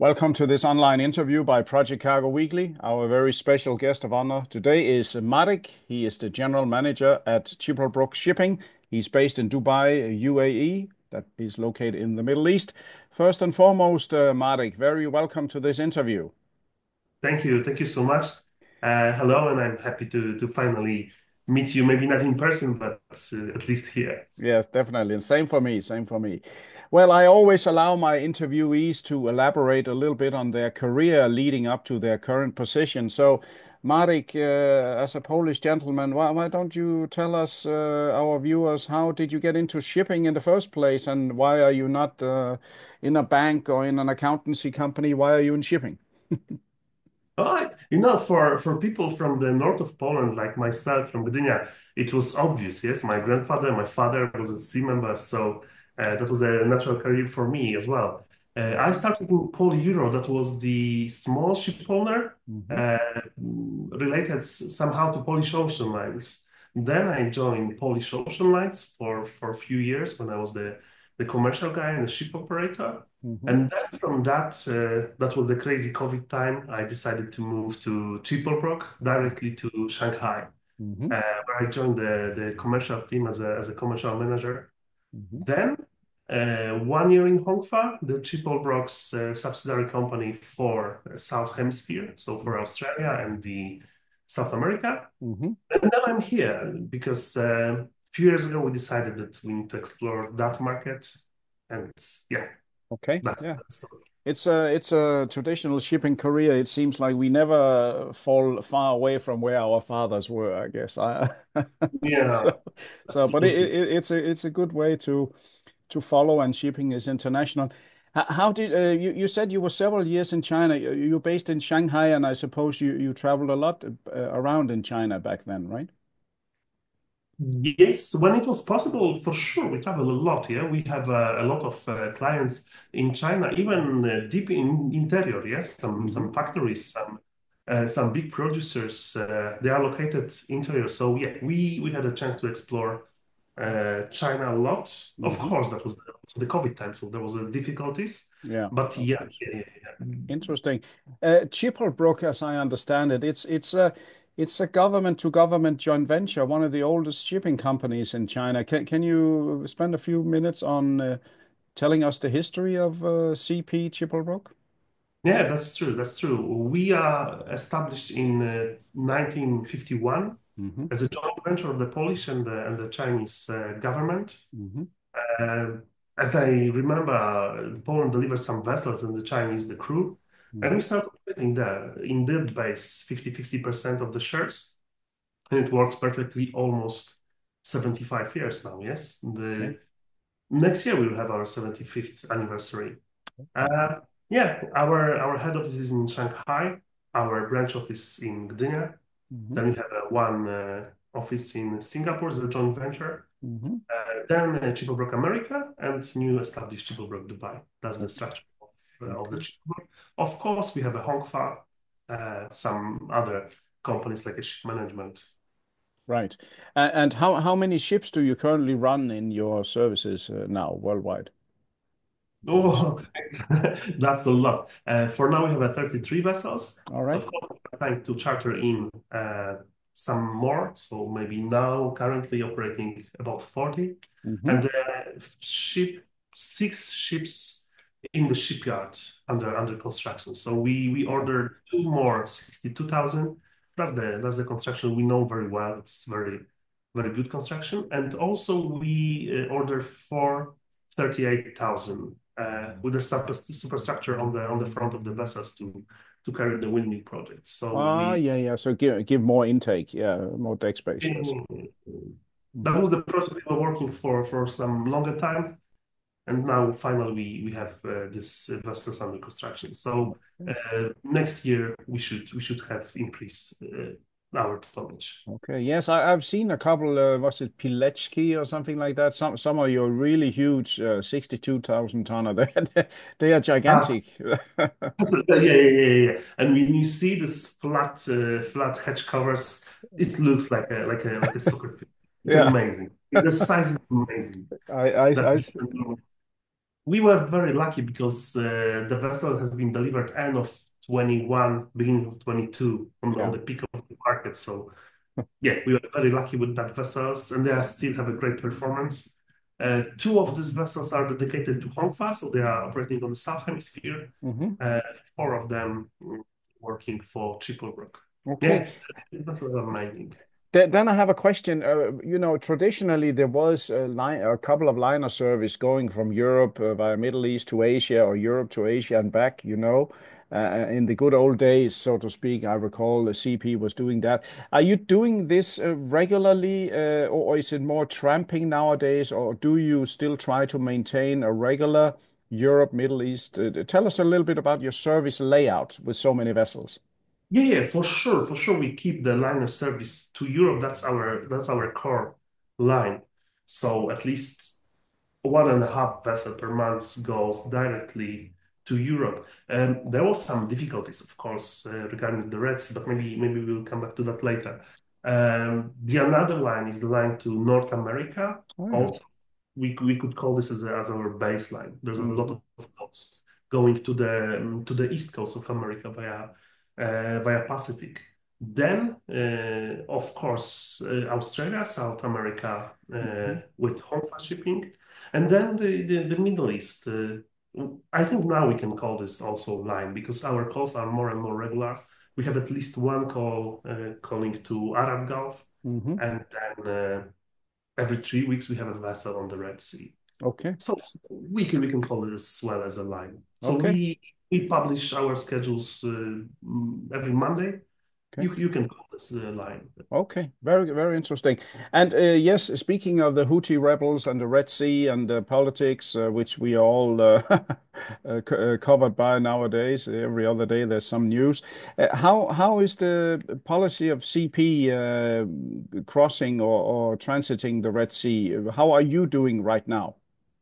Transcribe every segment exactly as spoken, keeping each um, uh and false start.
Welcome to this online interview by Project Cargo Weekly. Our very special guest of honor today is Marek. He is the general manager at Chipolbrook Shipping. He's based in Dubai, U A E, that is located in the Middle East. First and foremost, uh, Marek, very welcome to this interview. Thank you. Thank you so much. Uh, hello, and I'm happy to to finally meet you. Maybe not in person, but uh, at least here. Yes, definitely. And same for me, same for me. Well, I always allow my interviewees to elaborate a little bit on their career leading up to their current position. So, Marek, uh, as a Polish gentleman, why, why don't you tell us, uh, our viewers, how did you get into shipping in the first place, and why are you not uh, in a bank or in an accountancy company? Why are you in shipping? Oh, you know, for for people from the north of Poland, like myself from Gdynia, it was obvious. Yes, my grandfather, my father was a sea member, so uh, that was a natural career for me as well. Uh, I started in Euro. That was the small ship owner, Hmm. uh, related s- somehow to Polish Ocean Lines. Then I joined Polish Ocean Lines for for a few years when I was the the commercial guy and the ship operator. Hmm. And then from that, uh, that was the crazy COVID time. I decided to move to Chipolbrook directly to Shanghai, Hmm. uh, where I joined the, the commercial team as a, as a commercial manager. Hmm. Then, uh, one year in Hongfa, the Chipolbrook's uh, subsidiary company for uh, South Hemisphere, so for Australia and the South America. Hmm. And then I'm here because uh, a few years ago we decided that we need to explore that market, and yeah, Okay, that's yeah. that's the It's a it's a traditional shipping career. It seems like we never fall far away from where our fathers were, I guess. I Yeah, so so, but it, absolutely. it it's a it's a good way to to follow, and shipping is international. H- How did uh, you you said you were several years in China? You- You're based in Shanghai, and I suppose you you traveled a lot uh, around in China back then, right? Yes, when it was possible, for sure, we travel a lot. Yeah, we have uh, a lot of uh, clients in China, even uh, deep in interior. Yes, some Hmm. some factories, some uh, some big producers. Uh, they are located interior. So yeah, we we had a chance to explore uh, China a lot. Of Hmm. course, that was the, the COVID time, so there was uh, difficulties. Yeah, But of yeah, course. yeah, yeah, yeah. Interesting. Uh, Chipolbrook, as I understand it, it's it's a it's a government to government joint venture, one of the oldest shipping companies in China. Can can you spend a few minutes on uh, telling us the history of uh, C P Chipolbrook? Yeah, that's true. That's true. We are established in uh, nineteen fifty-one Hmm. as a joint venture of the Polish and the, and the Chinese uh, government. Hmm. Uh, as I remember, uh, Poland delivered some vessels and the Chinese the crew, and we Hmm. started trading there in that base fifty percent of the shares, and it works perfectly almost seventy-five years now. Yes, Okay. the next year we will have our seventy-fifth anniversary. Okay. Uh, yeah, our our head office is in Shanghai, our branch office in Gdynia. Hmm. Then we have uh, one uh, office in Singapore as a joint venture. Hmm. Uh, then uh, Chipobrook America and new established Chipobrook Dubai. That's the Okay. structure of, uh, of the Okay. Chipobrook. Of course, we have a Hongfa, uh, some other companies like a ship management. Right. A- And how how many ships do you currently run in your services uh, now worldwide? Would you say? Oh, that's a lot. Uh, for now, we have a thirty-three vessels. All right. Of course, we're trying to charter in uh, some more. So maybe now currently operating about forty. Hmm. And uh, ship, six ships in the shipyard under under construction. So we we Wow. ordered two more sixty-two thousand. That's the that's the construction we know very well. It's very very good construction. And also we uh, ordered four thirty-eight thousand uh, with a super, superstructure on the on the front of the vessels to to carry the windmill project. So Ah, we yeah, yeah. So give give more intake, yeah, more deck space, yes. that Hmm. was the project we were working for for some longer time, and now finally we we have uh, this uh, vessels under construction. So uh, next year we should we should have increased uh, our tonnage. Okay. Yes, I, I've seen a couple. Uh, was it Pilecki or something like that? Some some of your really huge uh, sixty-two thousand tonner. They they are That's, gigantic. that's yeah, yeah, yeah, yeah. Yeah. And when you see this flat uh, flat hatch covers, it looks like a like a like a soccer field. It's Yeah. amazing. The size is amazing. I, I, That I, is We were very lucky because uh, the vessel has been delivered end of twenty-one, beginning of twenty-two on, on Yeah. the peak of the market. So yeah, we were very lucky with that vessels, and they are still have a great performance. Uh, two of these vessels are dedicated to Hongfa, so they are operating on the South Hemisphere. Hmm. Uh, four of them mm, working for Triple Okay. Yeah, vessels are amazing. Then then I have a question. Uh, you know, traditionally there was a line, a couple of liner service going from Europe uh, via Middle East to Asia or Europe to Asia and back. You know, uh, in the good old days, so to speak, I recall the C P was doing that. Are you doing this uh, regularly, uh, or is it more tramping nowadays, or do you still try to maintain a regular Europe, Middle East? Uh, tell us a little bit about your service layout with so many vessels. Yeah, yeah, for sure, for sure. We keep the line of service to Europe. That's our that's our core line. So at least one and a half vessel per month goes directly to Europe. Um, there was some difficulties, of course, uh, regarding the Red Sea, but maybe maybe we'll come back to that later. Um, the another line is the line to North America. Oh yeah. Also, we we could call this as, a, as our baseline. There's a lot Hmm. of coast going to the um, to the east coast of America via uh, via Pacific. Then, uh, of course, uh, Australia, South America uh, Hmm. with Hongfa shipping, and then the, the, the Middle East. Uh, I think now we can call this also line because our calls are more and more regular. We have at least one call uh, calling to Arab Gulf, Hmm. and then uh, every three weeks we have a vessel on the Red Sea. Okay. So we can we can call it as well as a line. So Okay. we we publish our schedules uh, mm, every Monday. Okay. You you can call this a line. Okay, very, very interesting. And uh, yes, speaking of the Houthi rebels and the Red Sea and the politics, uh, which we all uh, uh, co- uh, covered by nowadays, every other day there's some news. Uh, how how is the policy of C P uh, crossing or, or transiting the Red Sea? How are you doing right now?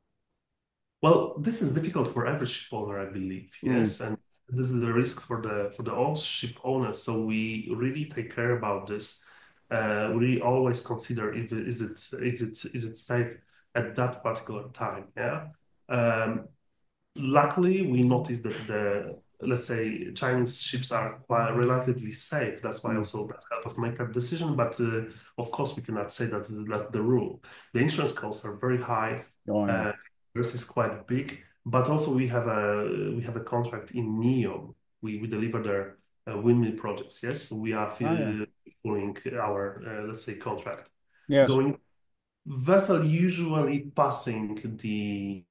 Well, this is difficult for every ship owner, I believe. Mm, Yes, and this is the risk for the for the all ship owners. So we really take care about this. Uh, we always consider if it, is it is it is it safe at that particular time. Yeah. Um, Luckily, we noticed that the, let's say, Chinese ships are quite relatively safe. That's why mm. also that helped us make that decision. But uh, of course, we cannot say that's the, that's the rule. The insurance costs are very high. Oh yeah. Uh, This is quite big, but also we have a we have a contract in NEOM. We we deliver their uh, windmill projects. Yes, so we are Oh yeah. fulfilling our uh, let's say contract. Yes. Going vessel usually passing the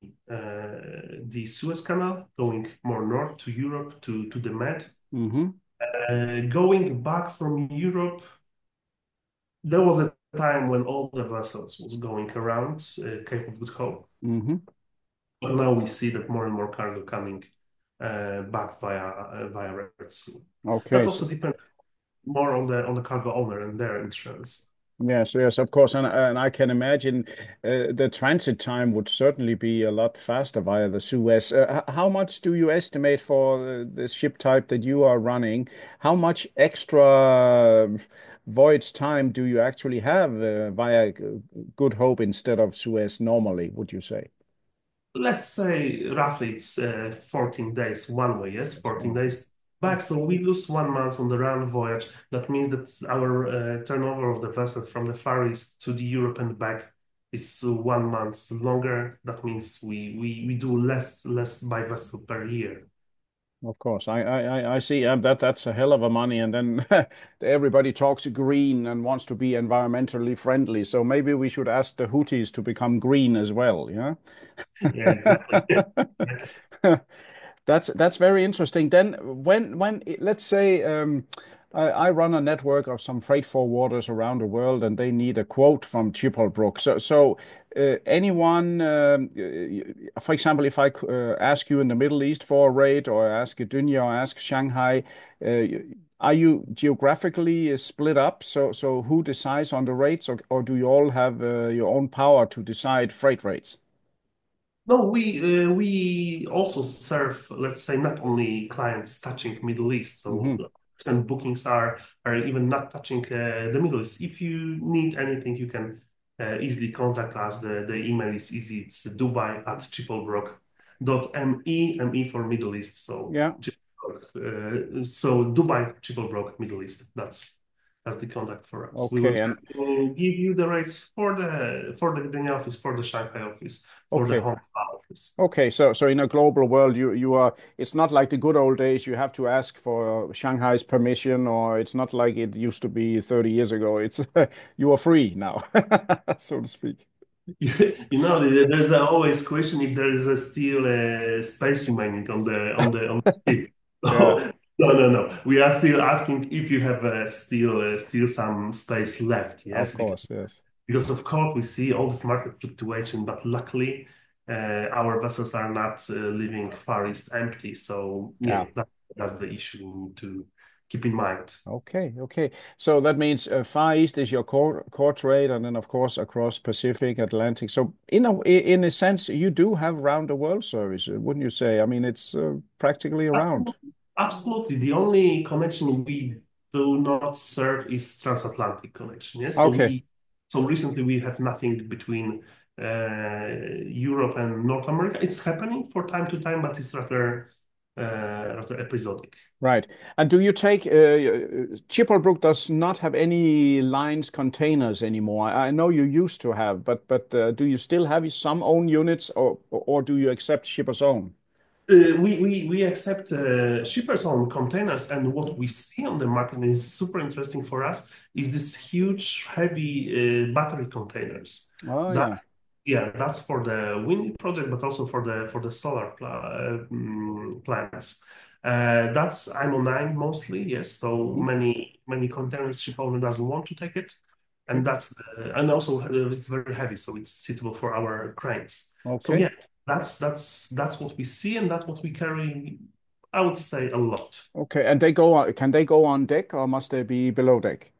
uh, the Suez Canal, going more north to Europe to to the Med. Mm-hmm. Uh, going back from Europe, there was a time when all the vessels was going around uh, Cape of Good Hope. Mm-hmm. But now we see that more and more cargo coming uh, back via uh, via Red Sea. That Okay. So, also depends more on the on the cargo owner and their insurance. yes, yes, of course, and and I can imagine uh, the transit time would certainly be a lot faster via the Suez. Uh, h- how much do you estimate for the, the ship type that you are running? How much extra um, voyage time do you actually have uh, via G- Good Hope instead of Suez normally, would you say? Let's say roughly it's uh, fourteen days one way, yes, fourteen Oh, days oh, back. So we lose one month on the round voyage. That means that our uh, turnover of the vessel from the Far East to the Europe and back is uh, one month longer. That means we we we do less less by vessel per year. of course, I I I I see. Um, that that's a hell of a money, and then everybody talks green and wants to be environmentally friendly. So maybe we should ask the Houthis to become green as well. Yeah. Yeah, exactly. That's that's very interesting. Then when when let's say um, I, I run a network of some freight forwarders around the world, and they need a quote from Chippelbrook. So so uh, anyone, um, uh, for example, if I uh, ask you in the Middle East for a rate, or ask Dunya, or ask Shanghai, uh, are you geographically uh, split up? So so who decides on the rates, or or do you all have uh, your own power to decide freight rates? No, we uh, we also serve, let's say, not only clients touching Middle East. So Hmm. some bookings are are even not touching uh, the Middle East. If you need anything, you can uh, easily contact us. The the email is easy. It's Dubai at Triple Brook. M E for Middle East. So Yeah. uh, so Dubai, Chipperbrook, Middle East. That's that's the contact for us. We will Okay. And uh, give you the rates for the for the Gdynia office, for the Shanghai office, for the okay. Hong Kong office. Okay, so so in a global world, you you are. It's not like the good old days. You have to ask for Shanghai's permission, or it's not like it used to be thirty years ago. It's you are free now, so to speak. You know, there's always question if there is a still uh, space remaining on the on the on the ship. Yeah, So, no, no, no. We are still asking if you have uh, still uh, still some space left. of Yes, because course, yes. because of course we see all this market fluctuation, but luckily uh, our vessels are not uh, leaving Far East empty. So yeah, Yeah. that, that's the issue we need to keep in mind. Okay, okay. So that means uh, Far East is your core core trade, and then of course across Pacific, Atlantic. So in a in a sense, you do have round the world service, uh, wouldn't you say? I mean, it's uh, practically around. Absolutely. The only connection we do not serve is transatlantic connection. Yes. So Okay, we so recently we have nothing between uh, Europe and North America. It's happening for time to time, but it's rather uh, rather episodic. right. And do you take uh, Chipperbrook does not have any lines containers anymore. I I know you used to have, but but uh, do you still have some own units, or or do you accept shippers own? Uh, we, we, we accept uh, shippers on containers, and what we see on the market is super interesting for us is this huge, heavy uh, battery containers. Oh That yeah. yeah, that's for the wind project, but also for the for the solar pla uh, mm, plants. Uh, that's I M O nine mostly, yes. So Mhm. many many containers ship owner doesn't want to take it, Okay. and that's uh, and also uh, it's very heavy, so it's suitable for our cranes. So Okay. yeah, that's that's that's what we see, and that's what we carry. I would say a lot. Okay. And they go on, can they go on deck or must they be below deck?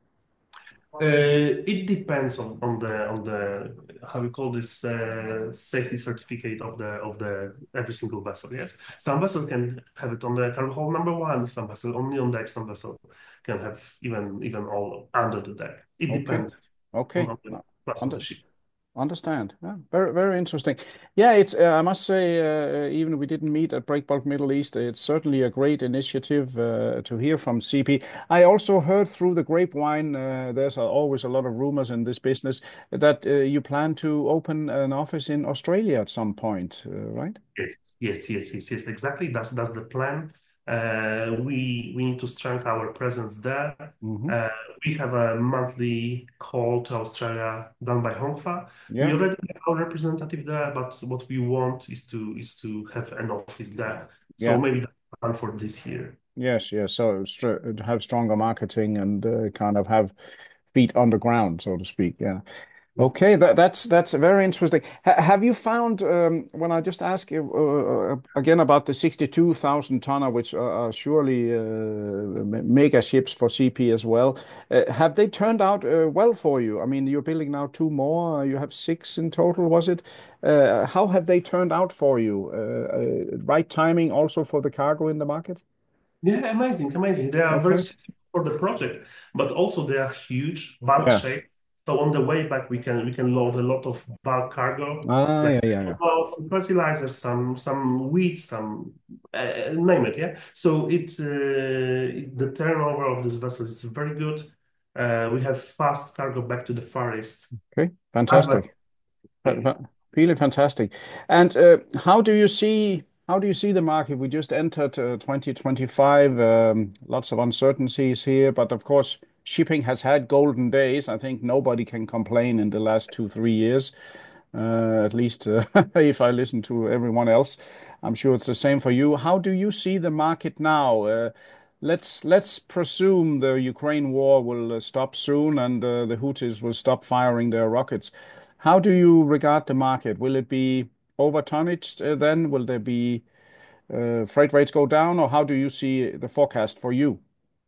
Uh, it depends on, on the on the how we call this uh, safety certificate of the of the every single vessel. Yes, some vessel can have it on the cargo hold number one. Some vessel only on deck. Some vessel can have even even all under the deck. It Okay. depends on, Okay. on the Uh, class of the Under, ship. Understand. Yeah, very, very interesting. Yeah, it's, uh, I must say, uh, even if we didn't meet at Breakbulk Middle East, it's certainly a great initiative uh, to hear from C P. I also heard through the grapevine, uh, there's a- always a lot of rumors in this business that uh, you plan to open an office in Australia at some point, uh, right? Yes, yes, yes, yes, yes. Exactly. That's that's the plan. Uh, we we need to strengthen our presence there. Hmm. Uh, we have a monthly call to Australia done by Hongfa. We Yeah, already have our representative there, but what we want is to is to have an office there. So yeah. maybe that's the plan for this year. Yes, yes. So str have stronger marketing and uh, kind of have feet on the ground, so to speak. Yeah. Okay, that, that's that's very interesting. Ha have you found um, when I just ask you uh, uh, again about the sixty-two thousand tonner, which are, are surely uh, me- mega ships for C P as well, uh, have they turned out uh, well for you? I mean, you're building now two more. You have six in total, was it? Uh, how have they turned out for you? Uh, uh, right timing also for the cargo in the market? Yeah, amazing, amazing. They are very Okay. suitable for the project, but also they are huge, bulk Yeah. shape. So on the way back, we can we can load a lot of bulk cargo, Ah, like yeah, yeah, yeah. well, some fertilizers, some some weeds, some uh, name it. Yeah. So it, uh, it the turnover of this vessel is very good. Uh, we have fast cargo back to the Far East. Okay, That vessel, fantastic. Fa- really. fa- Really fantastic. And uh, how do you see how do you see the market? We just entered uh, twenty twenty-five. Um, lots of uncertainties here, but of course, shipping has had golden days. I think nobody can complain in the last two, three years. Uh, at least uh, if I listen to everyone else, I'm sure it's the same for you. How do you see the market now? Uh, let's let's presume the Ukraine war will uh, stop soon and uh, the Houthis will stop firing their rockets. How do you regard the market? Will it be over tonnaged uh, then? Will there be uh, freight rates go down, or how do you see the forecast for you?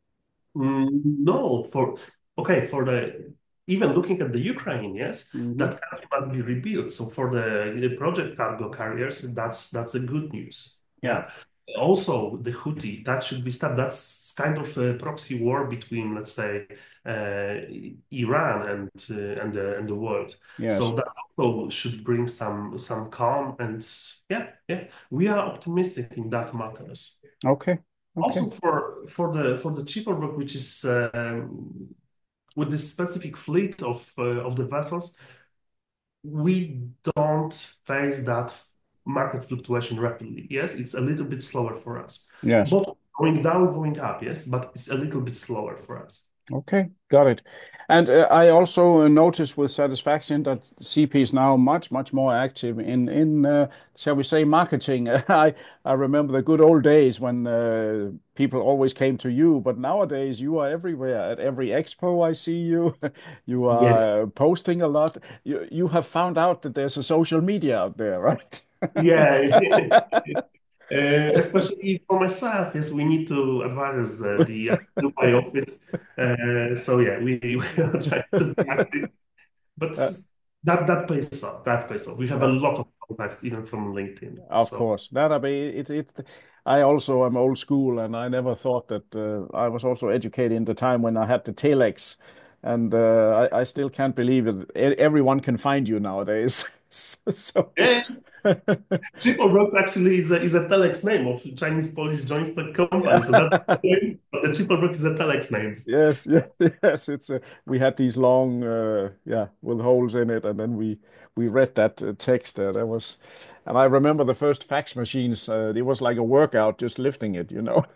Mm, No, for okay, for the even looking at the Ukraine, yes, Hmm. that country must be rebuilt. So for the, the project cargo carriers, that's that's a good news. Yeah. Yeah. also the Houthi, that should be stopped. That's kind of a proxy war between, let's say, uh, Iran and uh, and the and the world. Yes. So that also should bring some some calm and yeah, yeah. We are optimistic in that matters. Okay. Okay. Also for for the for the Chippewa, which is um, with this specific fleet of uh, of the vessels, we don't face that market fluctuation rapidly. Yes, it's a little bit slower for us. Yes. Both going down, going up, yes, but it's a little bit slower for us. Okay, got it. And uh, I also uh, noticed with satisfaction that C P is now much, much more active in in uh, shall we say marketing. I I remember the good old days when uh, people always came to you, but nowadays you are everywhere. At every expo I see you. You Yes. are uh, posting a lot. You you have found out that there's a social media out there, right? Yeah. Uh, especially for myself, yes, we need to advise uh, the uh, Dubai office. Uh, so yeah, we, we are trying to be active, but Uh, that that pays off. That pays off. We have a uh, lot of contacts even from LinkedIn. Of So course, that I mean, it, it. I also am old school, and I never thought that uh, I was also educated in the time when I had the telex, and uh, I, I still can't believe it. E- Everyone can find you nowadays. So, yeah, Chippewa actually is a, is a telex name of Chinese Polish joint stock company. So that's yeah. but the Chippewa is a telex name. Yes, yes, yes. It's a, we had these long, uh, yeah, with holes in it, and then we we read that uh, text there. That was, and I remember the first fax machines. Uh, it was like a workout just lifting it, you know.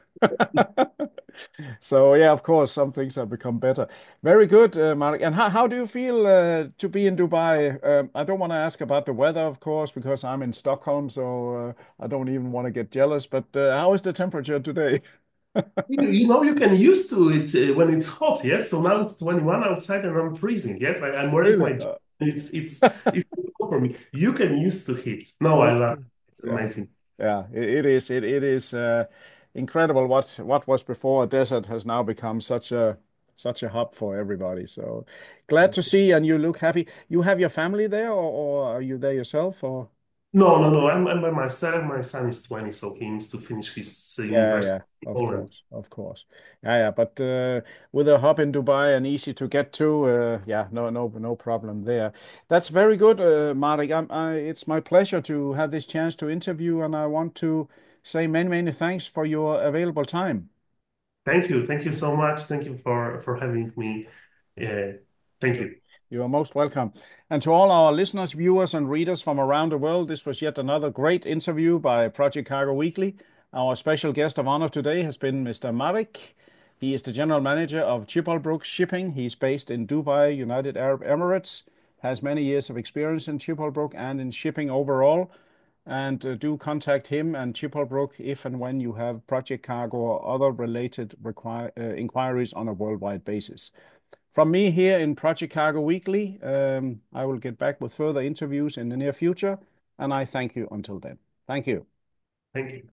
So yeah, of course, some things have become better. Very good, uh, Marek. And how how do you feel uh, to be in Dubai? Um, I don't want to ask about the weather, of course, because I'm in Stockholm, so uh, I don't even want to get jealous. But uh, how is the temperature today? You, you know, you can used to it uh, when it's hot, yes. So now it's twenty-one outside and I'm freezing. Yes, I, I'm wearing Really? my jacket. Uh, It's it's it's cool for me. You can use to heat. No, I love okay. it. It's Yeah. amazing. Yeah, it, it is. It it is uh, incredible what what was before a desert has now become such a such a hub for everybody. So glad to see, and you look happy. You have your family there, or, or are you there yourself? Or No, no, no. I'm I'm by myself. My son is twenty, so he needs to finish his uh, yeah, university yeah, in of Poland. course, of course. Yeah, yeah. But uh, with a hub in Dubai and easy to get to, uh, yeah, no, no, no problem there. That's very good, uh, Marek. I'm, I, it's my pleasure to have this chance to interview, and I want to say many, many thanks for your available time. Thank you. Thank you so much. Thank you for for having me. Uh, thank You you. you are most welcome. And to all our listeners, viewers, and readers from around the world, this was yet another great interview by Project Cargo Weekly. Our special guest of honor today has been Mister Marek. He is the general manager of Chipolbrooke Shipping. He's based in Dubai, United Arab Emirates, has many years of experience in Chipolbrooke and in shipping overall. And uh, do contact him and Chipolbrooke if and when you have project cargo or other related require, uh, inquiries on a worldwide basis. From me here in Project Cargo Weekly, um, I will get back with further interviews in the near future, and I thank you until then. Thank you. Thank you.